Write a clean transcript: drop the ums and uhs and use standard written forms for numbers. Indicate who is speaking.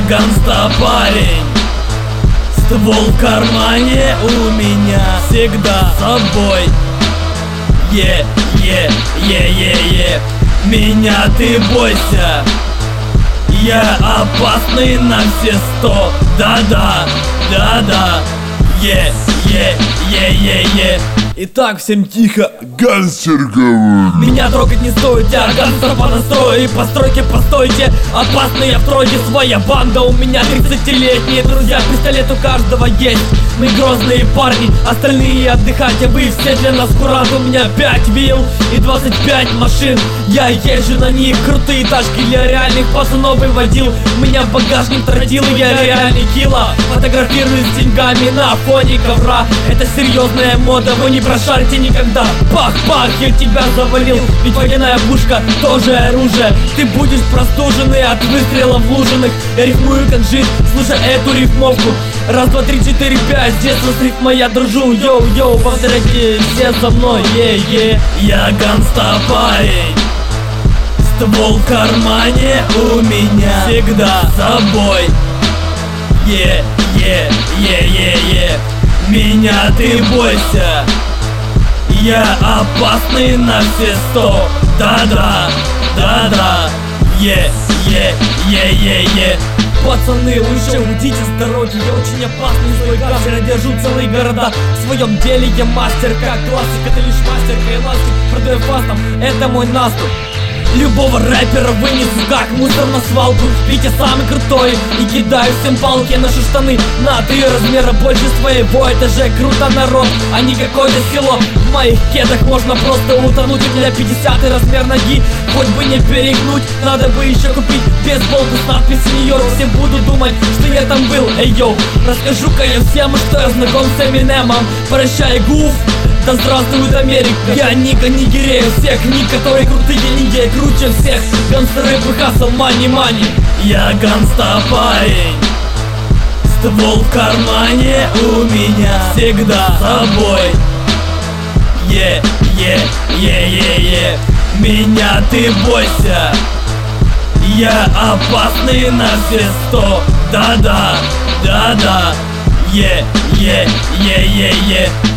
Speaker 1: гангста парень, ствол в кармане у меня всегда с собой. Е-е-е-е-е, меня ты бойся, я опасный на все 100. Да-да, да-да, е-е-е-е-е. Итак, всем тихо,
Speaker 2: Гангстер говорит.
Speaker 1: меня трогать не стоит, я гангстер по настрою и по стройке постойте. Опасный я в тройке, своя банда, у меня 30-летние друзья, пистолет у каждого есть. Мы грозные парни, остальные отдыхать, а вы все для нас курант. У меня 5 вилл и 25 машин, я езжу на них, крутые тачки для реальных пацанов и водил. У меня багажник тротил, я реальный килла. Фотографируюсь с деньгами на фоне ковра, это серьезная мода, вы не прошарите никогда. Пах-пах, я тебя завалил, ведь водяная пушка тоже оружие. Ты будешь простуженный от выстрелов лужаных. Я рифмую как жид, слушай эту рифмовку. Раз, два, три, четыре, пять, с детства с рифмой я дружу. Йоу-йоу, повторяйте все за мной, е-е. Я гангста парень, ствол в кармане у меня всегда с собой. Е-е-е-е-е, меня ты бойся, я опасный на все 100. Да-да, да-да, е-е-е-е-е. Пацаны, лучше уйдите с дороги, я очень опасный злой гангстер, я держу целые города. В своем деле я мастер, как классик, это лишь мастер, эластик, продаю фастом, это мой наступ. Любого рэпера вынесу как мусор на свалку. Ведь я самый крутой и кидаю всем палки. Я ношу штаны на 3 размера больше своего. Это же круто, народ, а не какое-то село. В моих кедах можно просто утонуть. У меня 50-й размер ноги, хоть бы не перегнуть. Надо бы еще купить бейсболку с надписью Нью-Йорк. Все будут думать, что я там был. Эй, йоу, расскажу-ка я всем, что я знаком с Эминемом. Прощай, гуф, да здравствует Америка. Я Ника Нигерею всех, ник, которые крутые ниндзя, круче всех. Гангстеры хасл, мани-мани. Я гангста парень, ствол в кармане у меня всегда с собой. Е-е-е-е-е, меня ты бойся, я опасный на все 100. Да-да, да-да, е-е-е-е-е.